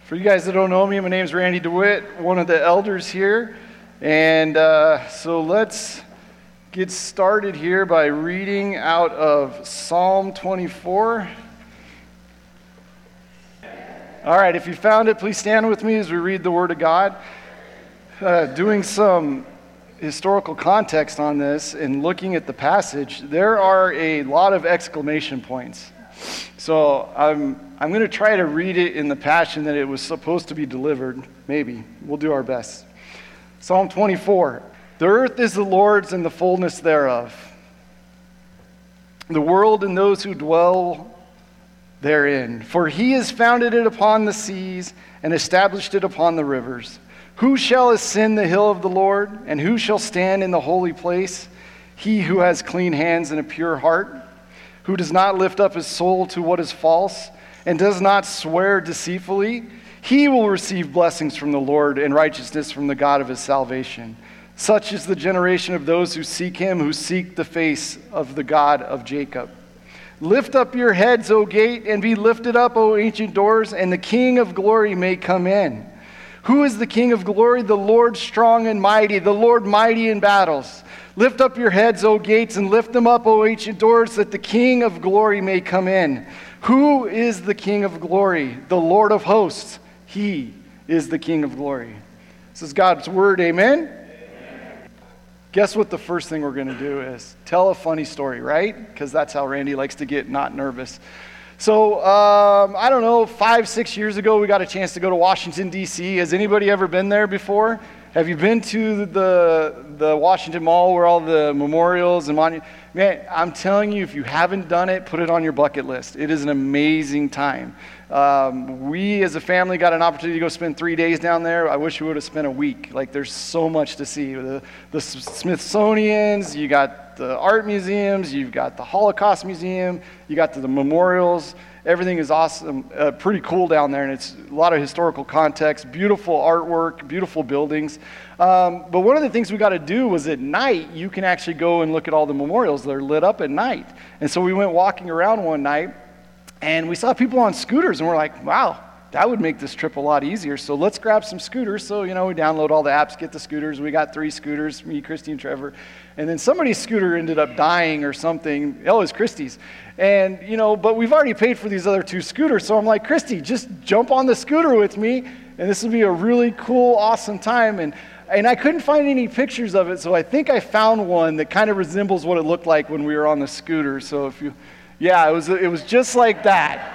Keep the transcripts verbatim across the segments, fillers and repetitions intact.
For you guys that don't know me, my name is Randy DeWitt, one of the elders here. And uh, so let's get started here by reading out of Psalm twenty-four. All right, if you found it, please stand with me as we read the Word of God. Uh, doing some historical context on this and looking at the passage, there are a lot of exclamation points. So I'm I'm going to try to read it in the passion that it was supposed to be delivered. Maybe. We'll do our best. Psalm twenty-four. The earth is the Lord's and the fullness thereof, the world and those who dwell therein. For he has founded it upon the seas and established it upon the rivers. Who shall ascend the hill of the Lord, and who shall stand in the holy place? He who has clean hands and a pure heart, who does not lift up his soul to what is false, and does not swear deceitfully, he will receive blessings from the Lord and righteousness from the God of his salvation. Such is the generation of those who seek him, who seek the face of the God of Jacob. Lift up your heads, O gate, and be lifted up, O ancient doors, and the King of glory may come in. Who is the King of glory? The Lord strong and mighty, the Lord mighty in battles. Lift up your heads, O gates, and lift them up, O ancient doors, that the King of glory may come in. Who is the King of glory? The Lord of hosts. He is the King of glory. This is God's word, amen? Amen. Guess what the first thing we're going to do is tell a funny story, right? Because that's how Randy likes to get not nervous. So, um, I don't know, five, six years ago, we got a chance to go to Washington, D C Has anybody ever been there before? Have you been to the the Washington Mall where all the memorials and monuments? Man, I'm telling you, if you haven't done it, put it on your bucket list. It is an amazing time. Um, we as a family got an opportunity to go spend three days down there. I wish we would have spent a week. Like, there's so much to see. The, the Smithsonian's, you got the art museums, you've got the Holocaust Museum, you got the, the memorials. Everything is awesome, uh, pretty cool down there, and it's a lot of historical context, beautiful artwork, beautiful buildings. Um, but one of the things we got to do was at night, you can actually go and look at all the memorials that are lit up at night. And so we went walking around one night, and we saw people on scooters, and we're like, wow, that would make this trip a lot easier. So let's grab some scooters. So, you know, we download all the apps, get the scooters. We got three scooters, me, Christy, and Trevor. And then somebody's scooter ended up dying or something. Oh, it was Christy's. And, you know, but we've already paid for these other two scooters. So I'm like, Christy, just jump on the scooter with me, and this will be a really cool, awesome time. And and I couldn't find any pictures of it, so I think I found one that kind of resembles what it looked like when we were on the scooter. So if you, yeah, it was it was just like that.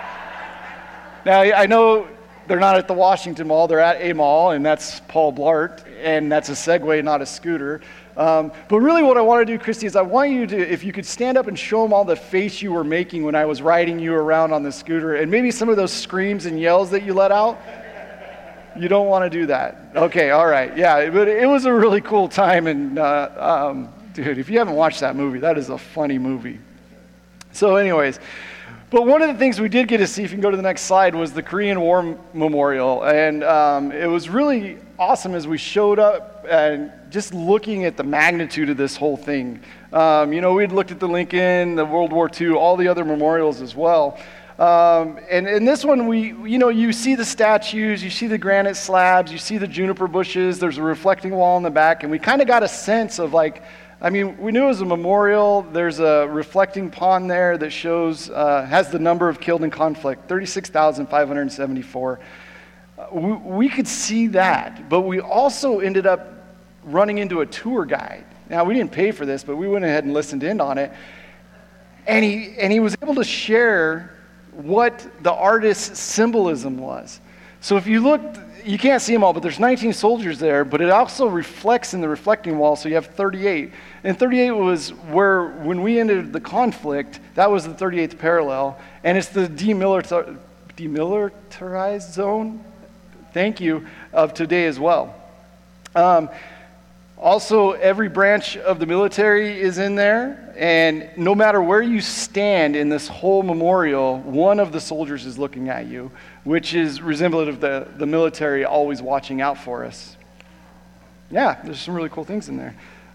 Now, I know they're not at the Washington Mall, they're at a mall, and that's Paul Blart, and that's a Segway, not a scooter. Um, but really what I want to do, Christy, is I want you to, if you could stand up and show them all the face you were making when I was riding you around on the scooter, and maybe some of those screams and yells that you let out. You don't want to do that. Okay, all right, yeah, but it was a really cool time, and uh, um, dude, if you haven't watched that movie, that is a funny movie. So anyways, but one of the things we did get to see, if you can go to the next slide, was the Korean War Memorial. And um, it was really awesome as we showed up and just looking at the magnitude of this whole thing. Um, you know, we'd looked at the Lincoln, the World War Two, all the other memorials as well. Um, and in this one, we, you know, you see the statues, you see the granite slabs, you see the juniper bushes, there's a reflecting wall in the back, and we kind of got a sense of like, I mean, we knew it was a memorial. There's a reflecting pond there that shows, uh, has the number of killed in conflict, thirty-six thousand five hundred seventy-four. Uh, we, we could see that, but we also ended up running into a tour guide. Now, we didn't pay for this, but we went ahead and listened in on it. And he, and he was able to share what the artist's symbolism was. So if you look, you can't see them all, but there's nineteen soldiers there, but it also reflects in the reflecting wall, so you have thirty-eight. And thirty-eight was where, when we ended the conflict, that was the thirty-eighth parallel, and it's the demilitar- demilitarized zone, thank you, of today as well. Um, Also, every branch of the military is in there, and no matter where you stand in this whole memorial, one of the soldiers is looking at you, which is resemblant of the, the military always watching out for us. Yeah, there's some really cool things in there.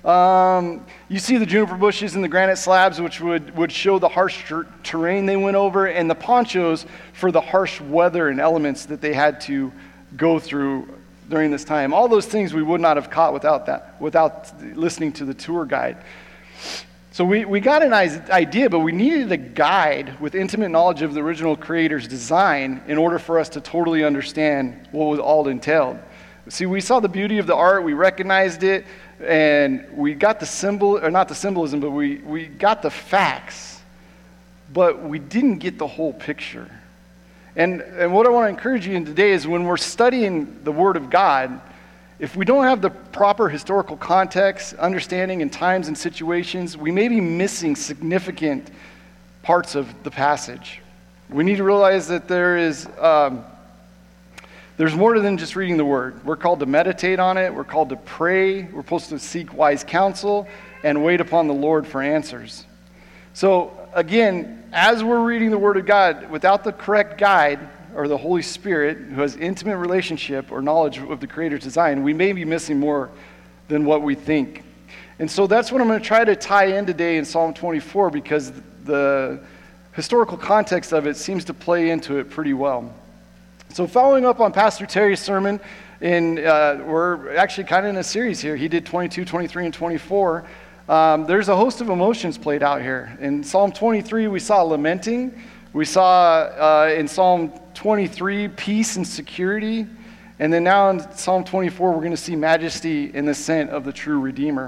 Um, you see the juniper bushes and the granite slabs, which would, would show the harsh ter- terrain they went over, and the ponchos for the harsh weather and elements that they had to go through during this time. All those things we would not have caught without that, without listening to the tour guide. So we, we got an idea, but we needed a guide with intimate knowledge of the original creator's design in order for us to totally understand what was all entailed. See, we saw the beauty of the art, we recognized it, and we got the symbol, or not the symbolism, but we, we got the facts, but we didn't get the whole picture. And, and what I want to encourage you in today is when we're studying the Word of God, if we don't have the proper historical context, understanding, and times and situations, we may be missing significant parts of the passage. We need to realize that there is um, there's more than just reading the Word. We're called to meditate on it. We're called to pray. We're supposed to seek wise counsel and wait upon the Lord for answers. So again, as we're reading the Word of God, without the correct guide or the Holy Spirit who has intimate relationship or knowledge of the Creator's design, we may be missing more than what we think. And so that's what I'm going to try to tie in today in Psalm twenty-four, because the historical context of it seems to play into it pretty well. So following up on Pastor Terry's sermon, in, uh, we're actually kind of in a series here. He did twenty-two, twenty-three, and twenty-four. Um, there's a host of emotions played out here. In Psalm twenty-three, we saw lamenting. We saw uh, in Psalm twenty-three, peace and security. And then now in Psalm twenty-four, we're going to see majesty in the scent of the true Redeemer.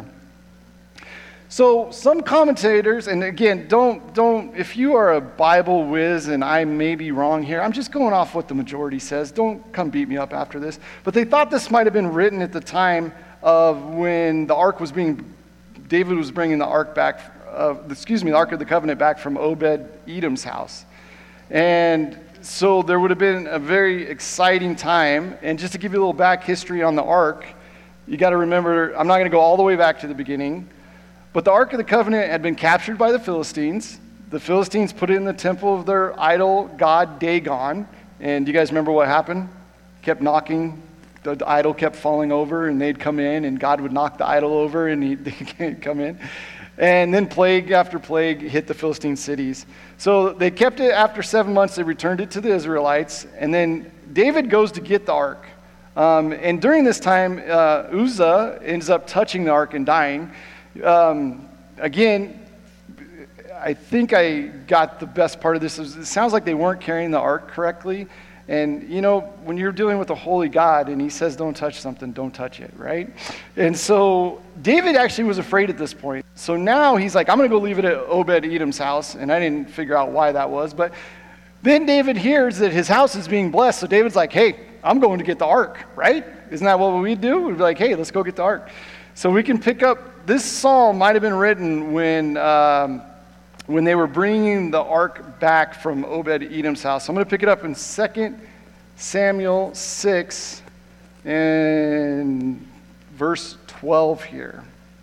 So some commentators, and again, don't, don't, if you are a Bible whiz and I may be wrong here, I'm just going off what the majority says. Don't come beat me up after this. But they thought this might have been written at the time of when the ark was being, David was bringing the ark back, uh, excuse me, the Ark of the Covenant back from Obed-Edom's house. And so there would have been a very exciting time. And just to give you a little back history on the ark, you got to remember, I'm not going to go all the way back to the beginning, but the Ark of the Covenant had been captured by the Philistines. The Philistines put it in the temple of their idol god Dagon. And do you guys remember what happened? Kept knocking. The idol kept falling over, and they'd come in, and God would knock the idol over, and he'd, they'd come in. And then plague after plague hit the Philistine cities. So they kept it. After seven months, they returned it to the Israelites. And then David goes to get the ark. Um, and during this time, uh, Uzzah ends up touching the ark and dying. Um, again, I think I got the best part of this. It sounds like they weren't carrying the ark correctly. And, you know, when you're dealing with a holy God and he says don't touch something, don't touch it, right? And so David actually was afraid at this point. So now he's like, I'm going to go leave it at Obed-Edom's house. And I didn't figure out why that was. But then David hears that his house is being blessed. So David's like, hey, I'm going to get the ark, right? Isn't that what we do? We'd be like, hey, let's go get the ark. So we can pick up, this psalm might have been written when um, when they were bringing the ark back from Obed-Edom's house. So I'm going to pick it up in Second Samuel six and verse twelve here.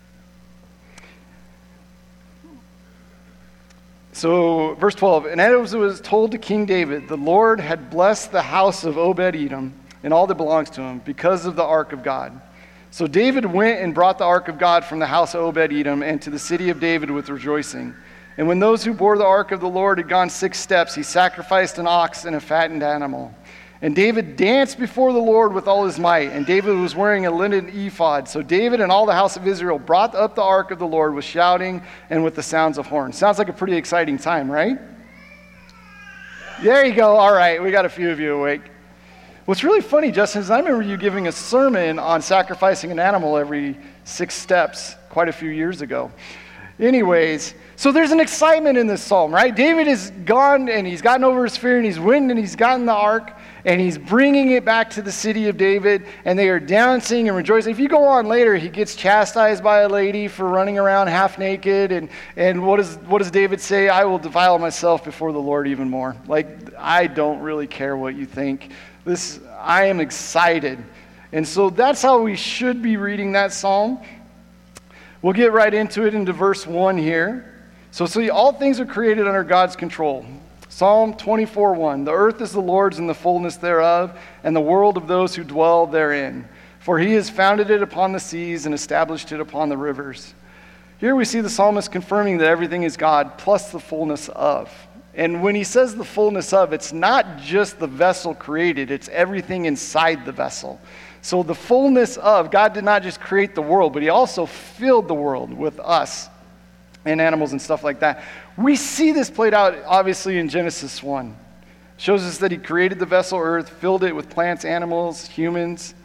So verse twelve, and as it was told to King David, the Lord had blessed the house of Obed-Edom and all that belongs to him because of the ark of God. So David went and brought the ark of God from the house of Obed-Edom and to the city of David with rejoicing. And when those who bore the ark of the Lord had gone six steps, he sacrificed an ox and a fattened animal. And David danced before the Lord with all his might. And David was wearing a linen ephod. So David and all the house of Israel brought up the ark of the Lord with shouting and with the sounds of horns. Sounds like a pretty exciting time, right? There you go. All right, we got a few of you awake. What's really funny, Justin, is I remember you giving a sermon on sacrificing an animal every six steps quite a few years ago. Anyways, so there's an excitement in this psalm, right? David is gone, and he's gotten over his fear, and he's winning, and he's gotten the ark, and he's bringing it back to the city of David, and they are dancing and rejoicing. If you go on later, he gets chastised by a lady for running around half naked, and, and what, is, what does David say? I will defile myself before the Lord even more. Like, I don't really care what you think. This, I am excited. And so that's how we should be reading that psalm. We'll get right into it into verse one here. So see, all things are created under God's control. Psalm twenty-four one, the earth is the Lord's and the fullness thereof, and the world of those who dwell therein. For he has founded it upon the seas and established it upon the rivers. Here we see the psalmist confirming that everything is God plus the fullness of. And when he says the fullness of, it's not just the vessel created, it's everything inside the vessel. So the fullness of, God did not just create the world, but he also filled the world with us and animals and stuff like that. We see this played out obviously in Genesis one. It shows us that he created the vessel earth, filled it with plants, animals, humans.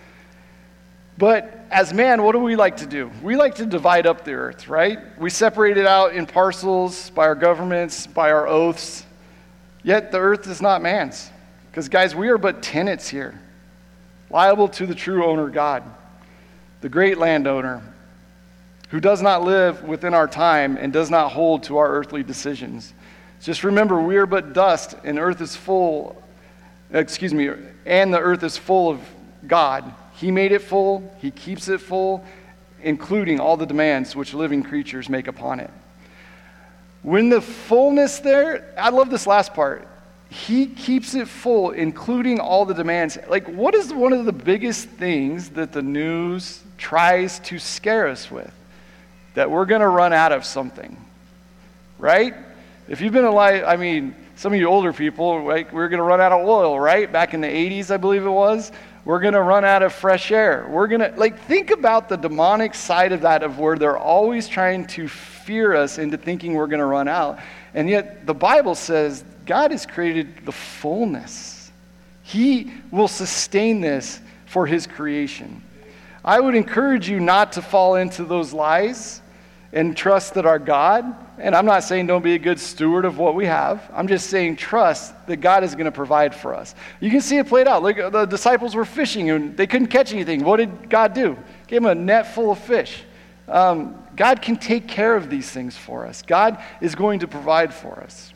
But as man, what do we like to do? We like to divide up the earth, right? We separate it out in parcels by our governments, by our oaths. Yet the earth is not man's. Because guys, we are but tenants here, liable to the true owner God, the great landowner, who does not live within our time and does not hold to our earthly decisions. Just remember, we are but dust, and earth is full, excuse me, and the earth is full of God. He made it full, he keeps it full, including all the demands which living creatures make upon it. When the fullness there, I love this last part. He keeps it full, including all the demands. Like, what is one of the biggest things that the news tries to scare us with? That we're going to run out of something, right? If you've been alive, I mean, some of you older people, like, we're going to run out of oil, right? Back in the eighties, I believe it was. We're going to run out of fresh air. We're going to, like, think about the demonic side of that, of where they're always trying to fear us into thinking we're going to run out. And yet the Bible says God has created the fullness. He will sustain this for his creation. I would encourage you not to fall into those lies and trust that our God, and I'm not saying don't be a good steward of what we have. I'm just saying trust that God is going to provide for us. You can see it played out. Look, the disciples were fishing and they couldn't catch anything. What did God do? Gave them a net full of fish. Um, God can take care of these things for us. God is going to provide for us.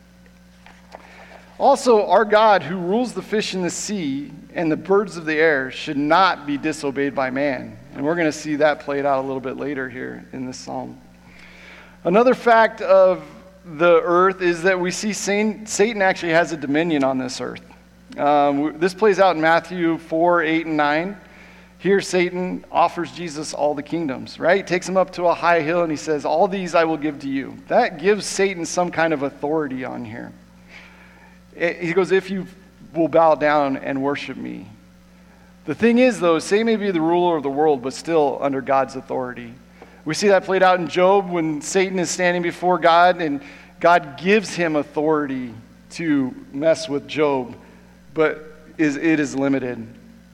Also, our God who rules the fish in the sea and the birds of the air should not be disobeyed by man. And we're going to see that played out a little bit later here in this psalm. Another fact of the earth is that we see Satan actually has a dominion on this earth. Um, this plays out in Matthew four, eight, and nine. Here Satan offers Jesus all the kingdoms, right? Takes him up to a high hill and he says, all these I will give to you. That gives Satan some kind of authority on here. He goes, if you will bow down and worship me. The thing is, though, Satan may be the ruler of the world, but still under God's authority. We see that played out in Job when Satan is standing before God and God gives him authority to mess with Job, but is it is limited.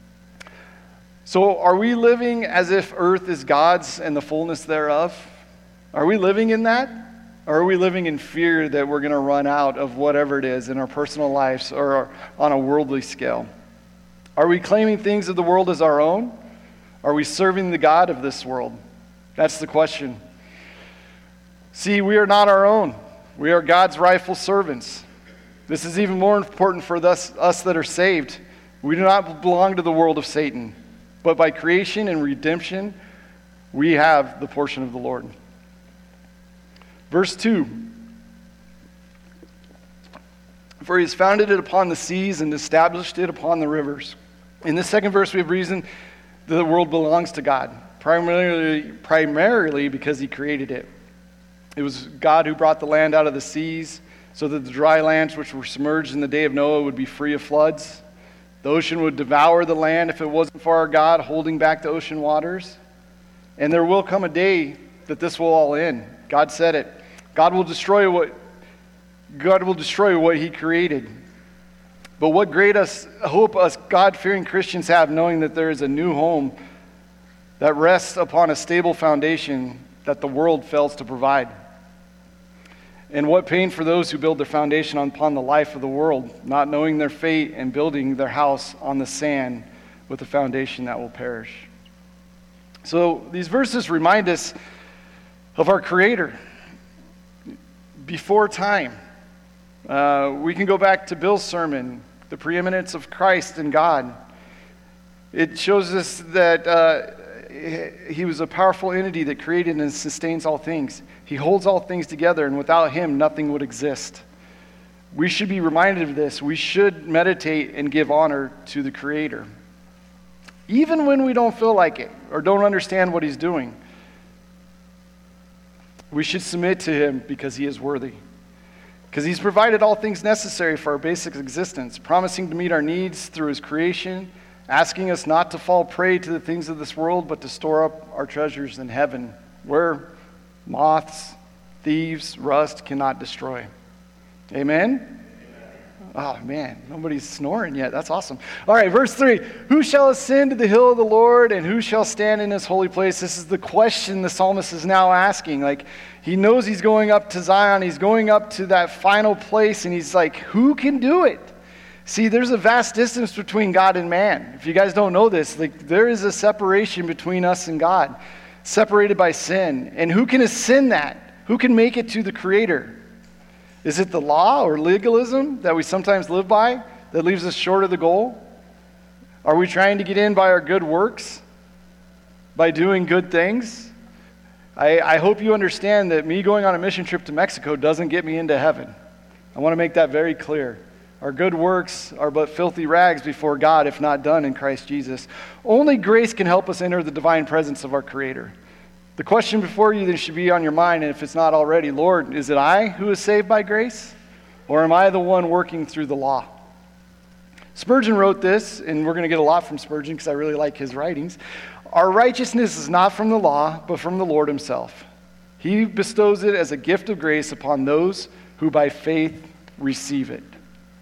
So are we living as if earth is God's and the fullness thereof? Are we living in that? Or are we living in fear that we're going to run out of whatever it is in our personal lives or on a worldly scale? Are we claiming things of the world as our own? Are we serving the God of this world? That's the question. See, we are not our own. We are God's rightful servants. This is even more important for us, us that are saved. We do not belong to the world of Satan, but by creation and redemption, we have the portion of the Lord. Verse two. For he has founded it upon the seas and established it upon the rivers. In the second verse, we have reason that the world belongs to God. Primarily, primarily because he created it. It was God who brought the land out of the seas so that the dry lands which were submerged in the day of Noah would be free of floods. The ocean would devour the land if it wasn't for our God holding back the ocean waters. And there will come a day that this will all end. God said it. God will destroy what God will destroy what he created. But what great us, hope us God-fearing Christians have, knowing that there is a new home that rests upon a stable foundation that the world fails to provide. And what pain for those who build their foundation upon the life of the world, not knowing their fate and building their house on the sand with a foundation that will perish. So these verses remind us of our Creator before time. Uh, we can go back to Bill's sermon, the preeminence of Christ and God. It shows us that uh, he was a powerful entity that created and sustains all things. He holds all things together, and without him, nothing would exist. We should be reminded of this. We should meditate and give honor to the Creator. even when we don't feel like it or don't understand what he's doing. We should submit to him because he is worthy. Because he's provided all things necessary for our basic existence, promising to meet our needs through his creation, asking us not to fall prey to the things of this world, but to store up our treasures in heaven, where moths, thieves, rust cannot destroy. Amen? Oh, man, nobody's snoring yet. That's awesome. All right, verse three. Who shall ascend to the hill of the Lord, and who shall stand in his holy place? This is the question the psalmist is now asking. Like, he knows he's going up to Zion. He's going up to that final place, and he's like, who can do it? See, there's a vast distance between God and man. If you guys don't know this, like, there is a separation between us and God, separated by sin. And who can ascend that? Who can make it to the Creator? Is it the law or legalism that we sometimes live by that leaves us short of the goal? Are we trying to get in by our good works? By doing good things? I, I hope you understand that me going on a mission trip to Mexico doesn't get me into heaven. I want to make that very clear. Our good works are but filthy rags before God if not done in Christ Jesus. Only grace can help us enter the divine presence of our Creator. The question before you that should be on your mind, and if it's not already, Lord, is it I who is saved by grace? Or am I the one working through the law? Spurgeon wrote this, and we're going to get a lot from Spurgeon because I really like his writings. Our righteousness is not from the law, but from the Lord himself. He bestows it as a gift of grace upon those who by faith receive it.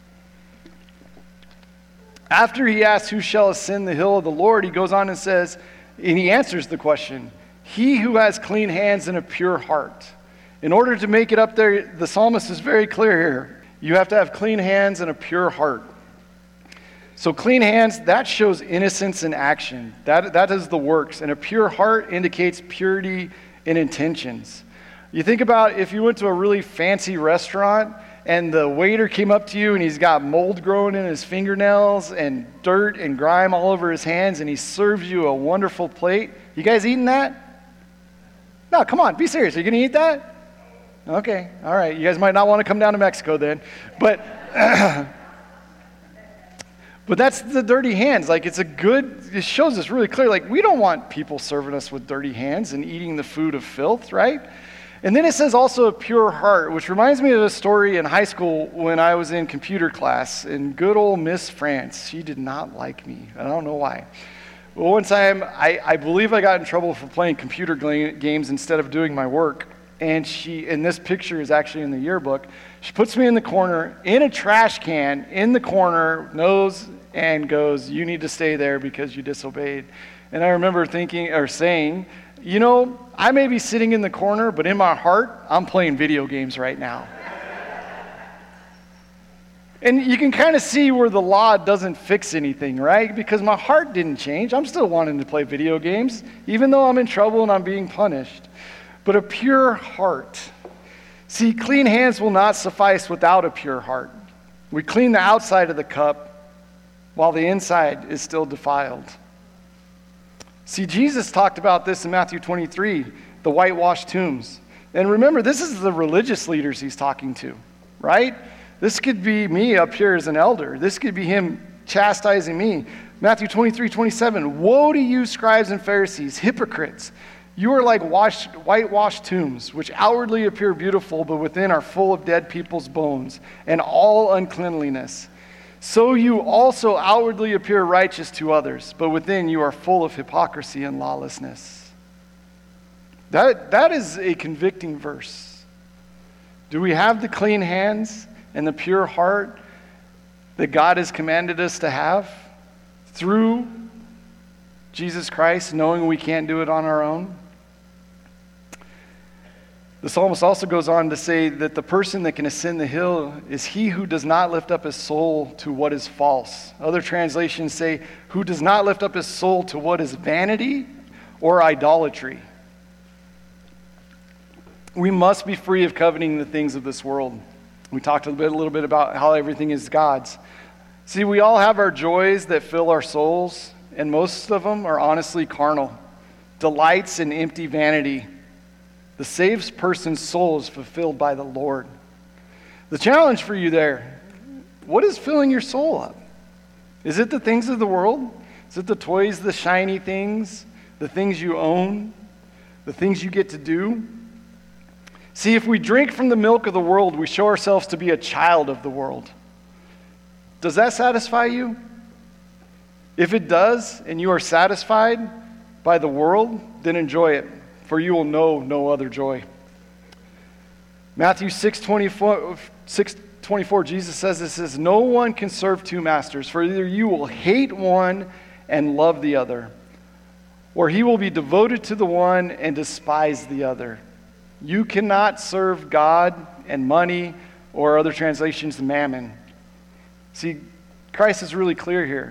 After he asks, who shall ascend the hill of the Lord, he goes on and says, and he answers the question, he who has clean hands and a pure heart. In order to make it up there, the psalmist is very clear here. You have to have clean hands and a pure heart. So clean hands, that shows innocence in action. That, that is the works. And a pure heart indicates purity in intentions. You think about if you went to a really fancy restaurant and the waiter came up to you and he's got mold growing in his fingernails and dirt and grime all over his hands and he serves you a wonderful plate. You guys eating that? No, come on, be serious. Are you going to eat that? Okay, all right. You guys might not want to come down to Mexico then. But but that's the dirty hands. Like, it's a good, it shows us really clear, like, we don't want people serving us with dirty hands and eating the food of filth, right? And then it says also a pure heart, which reminds me of a story in high school when I was in computer class. And good old Miss France, she did not like me. I don't know why. Well, one time, I, I believe I got in trouble for playing computer games instead of doing my work. And she, and this picture is actually in the yearbook, she puts me in the corner, in a trash can, in the corner, nose, and goes, you need to stay there because you disobeyed. And I remember thinking, or saying, you know, I may be sitting in the corner, but in my heart, I'm playing video games right now. And you can kind of see where the law doesn't fix anything, right? Because my heart didn't change. I'm still wanting to play video games, even though I'm in trouble and I'm being punished. But a pure heart. See, clean hands will not suffice without a pure heart. We clean the outside of the cup while the inside is still defiled. See, Jesus talked about this in Matthew twenty-three, the whitewashed tombs. And remember, this is the religious leaders he's talking to, right? This could be me up here as an elder. This could be him chastising me. Matthew twenty-three, twenty-seven, woe to you, scribes and Pharisees, hypocrites. You are like washed, whitewashed tombs, which outwardly appear beautiful, but within are full of dead people's bones and all uncleanliness. So you also outwardly appear righteous to others, but within you are full of hypocrisy and lawlessness. That, that is a convicting verse. Do we have the clean hands and the pure heart that God has commanded us to have through Jesus Christ, knowing we can't do it on our own? The psalmist also goes on to say that the person that can ascend the hill is he who does not lift up his soul to what is false. Other translations say, who does not lift up his soul to what is vanity or idolatry. We must be free of coveting the things of this world. We talked a little bit, a little bit about how everything is God's. See, we all have our joys that fill our souls, and most of them are honestly carnal. Delights in empty vanity. The saved person's soul is fulfilled by the Lord. The challenge for you there, what is filling your soul up? Is it the things of the world? Is it the toys, the shiny things, the things you own, the things you get to do? See, if we drink from the milk of the world, we show ourselves to be a child of the world. Does that satisfy you? If it does, and you are satisfied by the world, then enjoy it, for you will know no other joy. Matthew six twenty-four, Jesus says this, says, no one can serve two masters, for either you will hate one and love the other, or he will be devoted to the one and despise the other. You cannot serve God and money, or other translations, mammon. See, Christ is really clear here.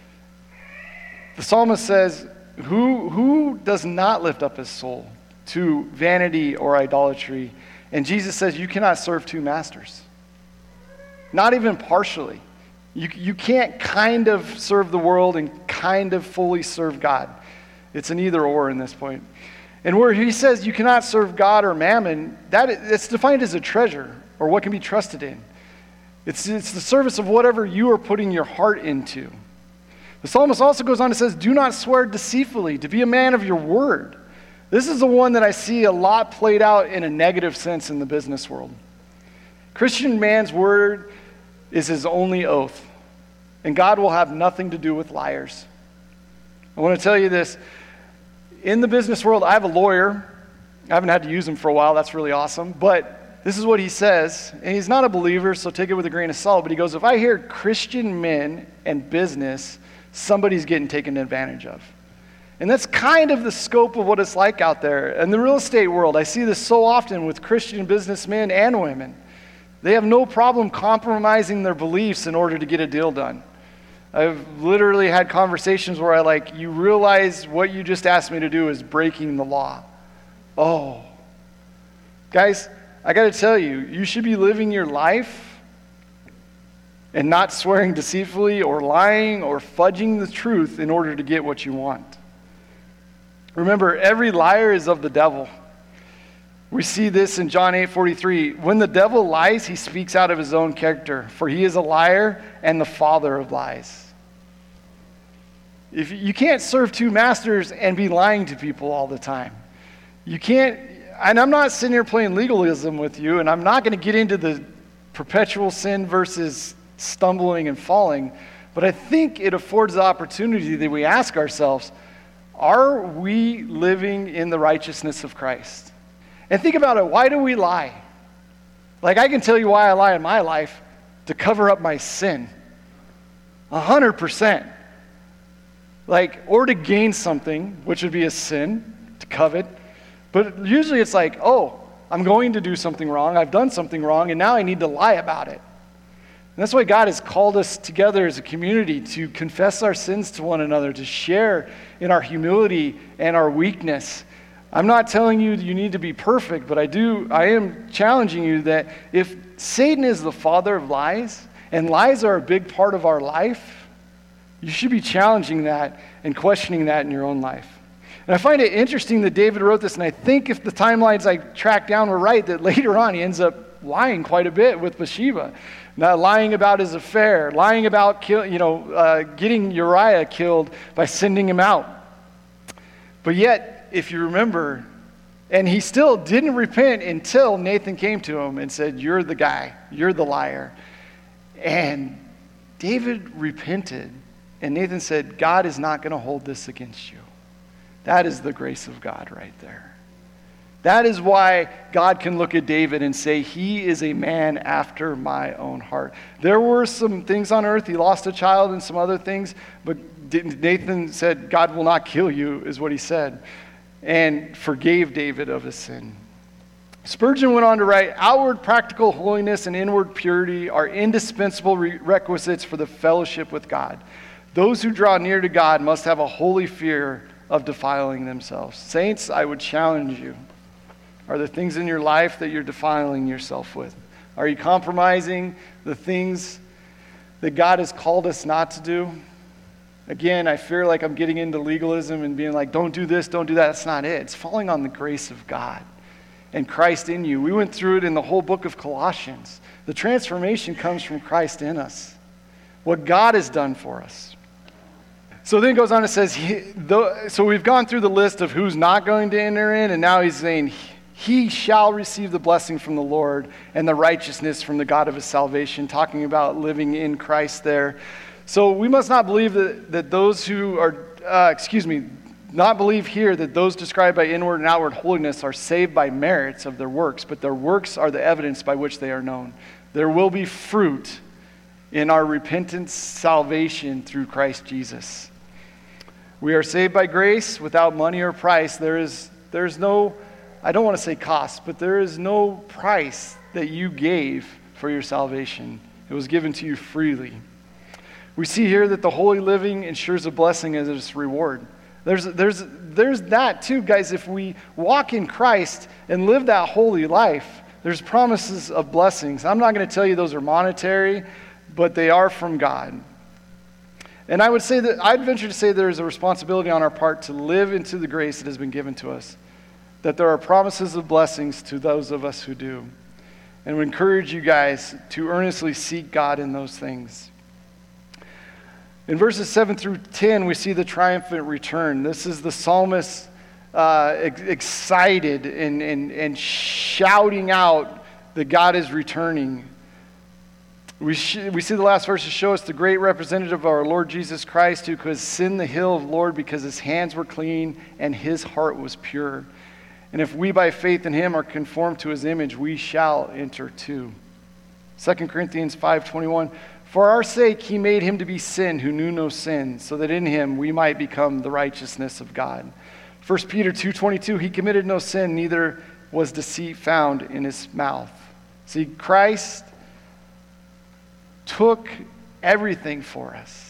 The psalmist says, who, who does not lift up his soul to vanity or idolatry? And Jesus says, you cannot serve two masters. Not even partially. You, you can't kind of serve the world and kind of fully serve God. It's an either or in this point. And where he says you cannot serve God or mammon, that it's defined as a treasure or what can be trusted in. It's, it's the service of whatever you are putting your heart into. The psalmist also goes on and says, do not swear deceitfully, to be a man of your word. This is the one that I see a lot played out in a negative sense in the business world. Christian man's word is his only oath, and God will have nothing to do with liars. I want to tell you this. In the business world, I have a lawyer. I haven't had to use him for a while. That's really awesome. But this is what he says, and he's not a believer, so take it with a grain of salt. But he goes, if I hear Christian men and business, somebody's getting taken advantage of. And that's kind of the scope of what it's like out there. In the real estate world, I see this so often with Christian businessmen and women. They have no problem compromising their beliefs in order to get a deal done. I've literally had conversations where I like, you realize what you just asked me to do is breaking the law. Oh. Guys, I got to tell you, you should be living your life and not swearing deceitfully or lying or fudging the truth in order to get what you want. Remember, every liar is of the devil. We see this in John eight forty-three. When the devil lies, he speaks out of his own character, for he is a liar and the father of lies. If you can't serve two masters and be lying to people all the time. You can't, and I'm not sitting here playing legalism with you, and I'm not going to get into the perpetual sin versus stumbling and falling, but I think it affords the opportunity that we ask ourselves, are we living in the righteousness of Christ? And think about it, why do we lie? Like, I can tell you why I lie in my life, to cover up my sin. A hundred percent. Like, or to gain something, which would be a sin, to covet. But usually it's like, oh, I'm going to do something wrong, I've done something wrong, and now I need to lie about it. And that's why God has called us together as a community to confess our sins to one another, to share in our humility and our weakness. I'm not telling you you need to be perfect, but I do, I am challenging you that if Satan is the father of lies, and lies are a big part of our life, you should be challenging that and questioning that in your own life. And I find it interesting that David wrote this, and I think if the timelines I tracked down were right, that later on he ends up lying quite a bit with Bathsheba. Not lying about his affair, lying about kill, you know, uh, getting Uriah killed by sending him out. But yet, if you remember, and he still didn't repent until Nathan came to him and said, you're the guy, you're the liar. And David repented, and Nathan said, God is not going to hold this against you. That is the grace of God right there. That is why God can look at David and say, he is a man after my own heart. There were some things on earth, he lost a child and some other things, but Nathan said, God will not kill you, is what he said, and forgave David of his sin. Spurgeon went on to write, outward practical holiness and inward purity are indispensable requisites for the fellowship with God. Those who draw near to God must have a holy fear of defiling themselves. Saints, I would challenge you. Are there things in your life that you're defiling yourself with? Are you compromising the things that God has called us not to do? Again, I fear like I'm getting into legalism and being like, don't do this, don't do that. That's not it. It's falling on the grace of God and Christ in you. We went through it in the whole book of Colossians. The transformation comes from Christ in us. What God has done for us. So then it goes on and says, he, the, so we've gone through the list of who's not going to enter in, and now he's saying, he shall receive the blessing from the Lord and the righteousness from the God of his salvation, talking about living in Christ there. So we must not believe that, that those who are, uh, excuse me, not believe here that those described by inward and outward holiness are saved by merits of their works, but their works are the evidence by which they are known. There will be fruit in our repentance, salvation through Christ Jesus. We are saved by grace without money or price. There is there's no, I don't want to say cost, but there is no price that you gave for your salvation. It was given to you freely. We see here that the holy living ensures a blessing as its reward. There's, there's, there's that too, guys. If we walk in Christ and live that holy life, there's promises of blessings. I'm not going to tell you those are monetary, but they are from God. And I would say that, I'd venture to say there is a responsibility on our part to live into the grace that has been given to us, that there are promises of blessings to those of us who do. And we encourage you guys to earnestly seek God in those things. In verses seven through ten, we see the triumphant return. This is the psalmist uh, ex- excited and, and, and shouting out that God is returning. We, sh- we see the last verses show us the great representative of our Lord Jesus Christ, who could ascend the hill of the Lord because his hands were clean and his heart was pure. And if we by faith in him are conformed to his image, we shall enter too. Second Corinthians five twenty-one, for our sake he made him to be sin who knew no sin, so that in him we might become the righteousness of God. First Peter two twenty-two, he committed no sin, neither was deceit found in his mouth. See, Christ took everything for us.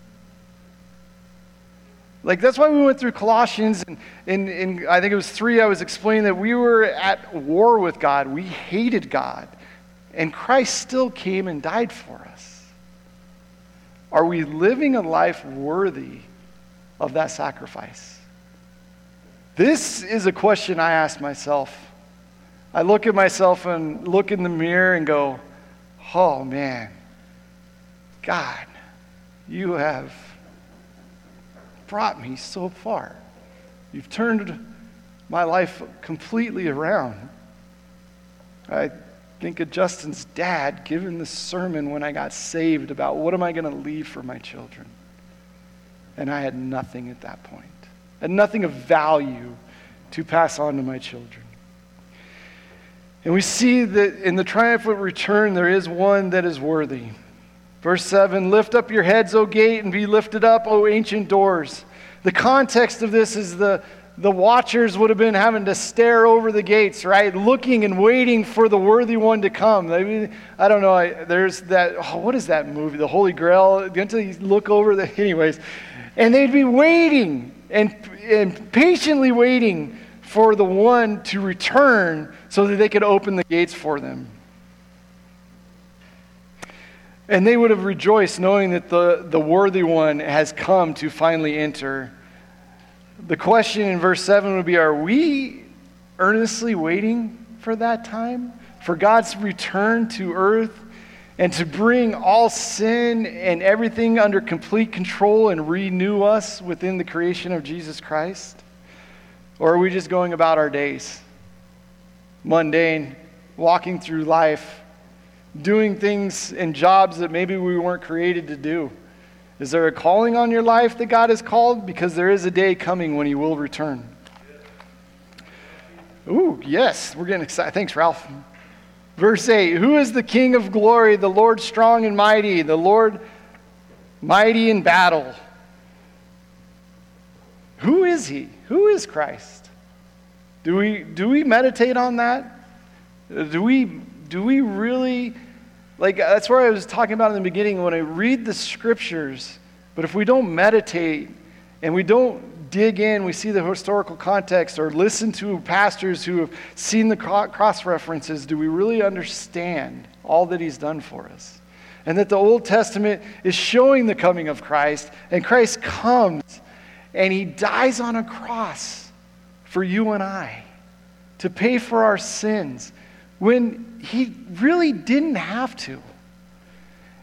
Like, that's why we went through Colossians, and in, in, in I think it was three, I was explaining that we were at war with God. We hated God. And Christ still came and died for us. Are we living a life worthy of that sacrifice? This is a question I ask myself. I look at myself and look in the mirror and go, oh man, God, you have brought me so far. You've turned my life completely around. I think of Justin's dad giving the sermon when I got saved about what am I going to leave for my children. And I had nothing at that point. I had nothing of value to pass on to my children. And we see that in the triumphant return, there is one that is worthy. Verse seven, lift up your heads, O gate, and be lifted up, O ancient doors. The context of this is the, the watchers would have been having to stare over the gates, right? Looking and waiting for the worthy one to come. I mean, I don't know, I, there's that, oh, what is that movie? The Holy Grail? Until you look over the, anyways. And they'd be waiting and, and patiently waiting for the one to return so that they could open the gates for them. And they would have rejoiced knowing that the, the worthy one has come to finally enter. The question in verse seven would be, are we earnestly waiting for that time? For God's return to earth and to bring all sin and everything under complete control and renew us within the creation of Jesus Christ? Or are we just going about our days, mundane, walking through life, doing things and jobs that maybe we weren't created to do? Is there a calling on your life that God has called? Because there is a day coming when he will return. Ooh, yes, we're getting excited. Thanks, Ralph. Verse eight, who is the King of glory, the Lord strong and mighty, the Lord mighty in battle? Who is he? Who is Christ? Do we do we meditate on that? Do we do we really, like, that's where I was talking about in the beginning, when I read the scriptures, but if we don't meditate and we don't dig in, we see the historical context or listen to pastors who have seen the cross references, do we really understand all that he's done for us? And that the Old Testament is showing the coming of Christ, and Christ comes and he dies on a cross for you and I to pay for our sins when he really didn't have to.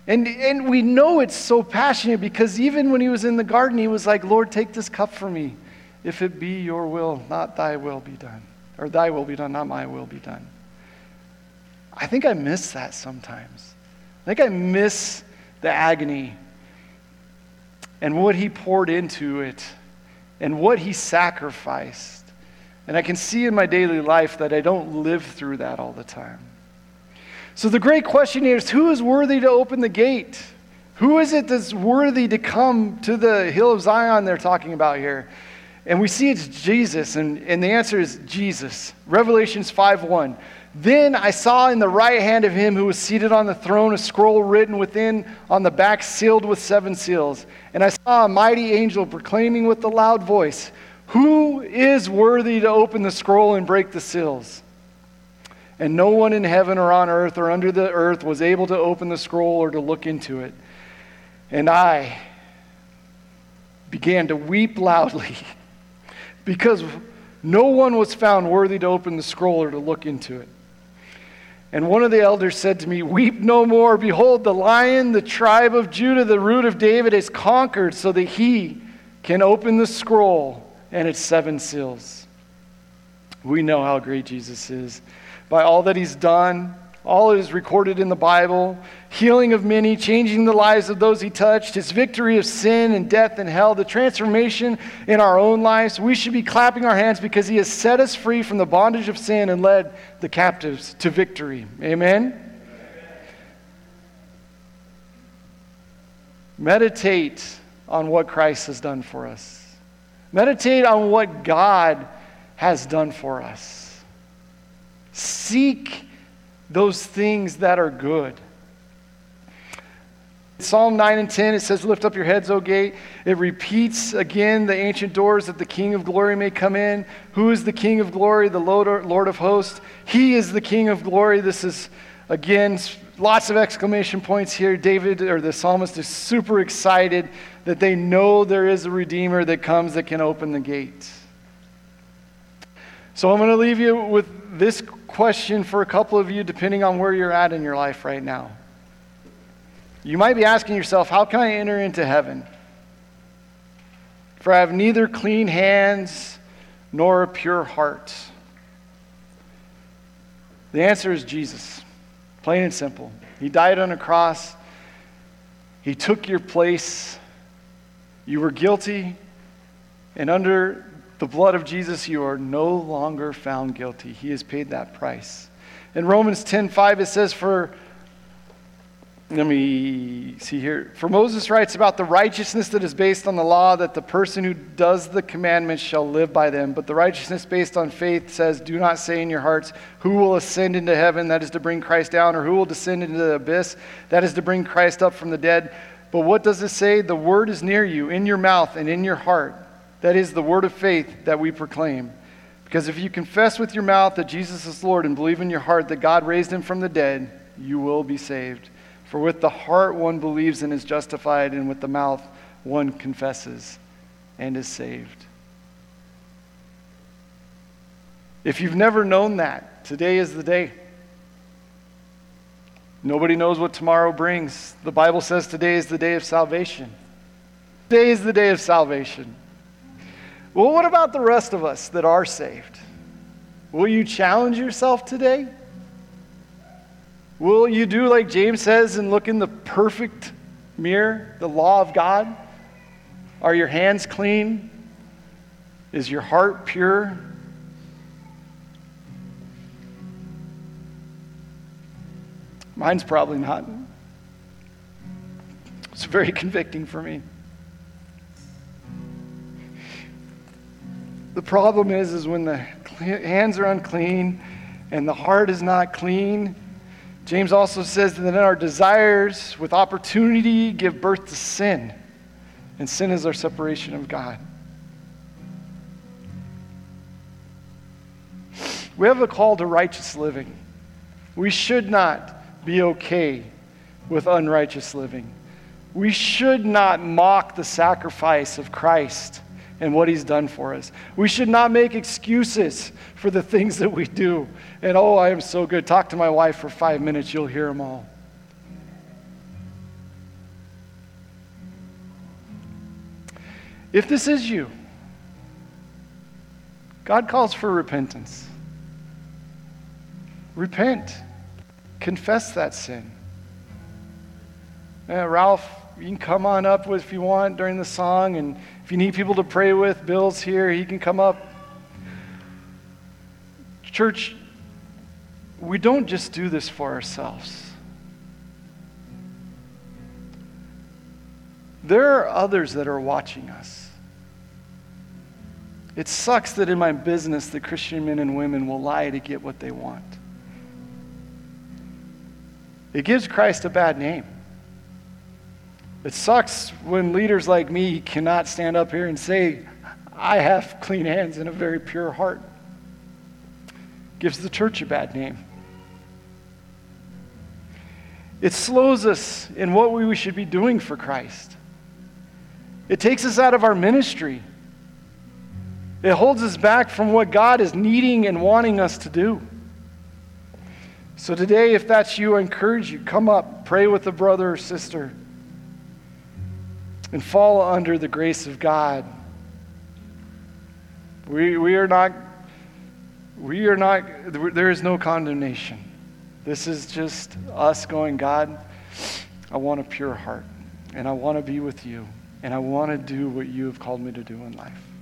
And, and we know it's so passionate because even when he was in the garden, he was like, Lord, take this cup from me. If it be your will, not thy will be done. Or thy will be done, not my will be done. I think I miss that sometimes. I think I miss the agony and what he poured into it and what he sacrificed. And I can see in my daily life that I don't live through that all the time. So the great question here is, who is worthy to open the gate? Who is it that's worthy to come to the hill of Zion they're talking about here? And we see it's Jesus, and, and the answer is Jesus. Revelations five one. Then I saw in the right hand of him who was seated on the throne a scroll written within on the back, sealed with seven seals. And I saw a mighty angel proclaiming with a loud voice, who is worthy to open the scroll and break the seals? And no one in heaven or on earth or under the earth was able to open the scroll or to look into it. And I began to weep loudly because no one was found worthy to open the scroll or to look into it. And one of the elders said to me, weep no more. Behold, the Lion, the tribe of Judah, the root of David, is conquered so that he can open the scroll and its seven seals. We know how great Jesus is. By all that he's done, all that is recorded in the Bible, healing of many, changing the lives of those he touched, his victory of sin and death and hell, the transformation in our own lives, we should be clapping our hands because he has set us free from the bondage of sin and led the captives to victory. Amen? Amen. Meditate on what Christ has done for us. Meditate on what God has done for us. Seek those things that are good. Psalm nine and ten, it says, lift up your heads, O gate. It repeats again the ancient doors that the King of glory may come in. Who is the King of glory? The Lord of hosts. He is the King of glory. This is, again, lots of exclamation points here. David, or the psalmist, is super excited that they know there is a Redeemer that comes that can open the gate. So I'm going to leave you with this question for a couple of you, depending on where you're at in your life right now. You might be asking yourself, how can I enter into heaven? For I have neither clean hands nor a pure heart. The answer is Jesus, plain and simple. He died on a cross. He took your place. You were guilty, and under the blood of Jesus, you are no longer found guilty. He has paid that price. In Romans ten five, it says, for, let me see here. For Moses writes about the righteousness that is based on the law, that the person who does the commandments shall live by them. But the righteousness based on faith says, do not say in your hearts, who will ascend into heaven, that is to bring Christ down, or who will descend into the abyss, that is to bring Christ up from the dead. But what does it say? The word is near you, in your mouth and in your heart. That is the word of faith that we proclaim. Because if you confess with your mouth that Jesus is Lord and believe in your heart that God raised him from the dead, you will be saved. For with the heart one believes and is justified, and with the mouth one confesses and is saved. If you've never known that, today is the day. Nobody knows what tomorrow brings. The Bible says today is the day of salvation. Today is the day of salvation. Well, what about the rest of us that are saved? Will you challenge yourself today? Will you do like James says and look in the perfect mirror, the law of God? Are your hands clean? Is your heart pure? Mine's probably not. It's very convicting for me. The problem is, is when the hands are unclean and the heart is not clean. James also says that then our desires with opportunity give birth to sin. And sin is our separation of God. We have a call to righteous living. We should not be okay with unrighteous living. We should not mock the sacrifice of Christ and what he's done for us. We should not make excuses for the things that we do. And oh, I am so good. Talk to my wife for five minutes, you'll hear them all. If this is you, God calls for repentance. Repent. Confess that sin. Uh, Ralph, you can come on up with, if you want during the song, and if you need people to pray with, Bill's here, he can come up. Church, we don't just do this for ourselves. There are others that are watching us. It sucks that in my business, the Christian men and women will lie to get what they want. It gives Christ a bad name. It sucks when leaders like me cannot stand up here and say, I have clean hands and a very pure heart. It gives the church a bad name. It slows us in what we should be doing for Christ. It takes us out of our ministry. It holds us back from what God is needing and wanting us to do. So today, if that's you, I encourage you, come up, pray with a brother or sister, and fall under the grace of God. We, we are not, we are not, there is no condemnation. This is just us going, God, I want a pure heart, and I want to be with you, and I want to do what you have called me to do in life.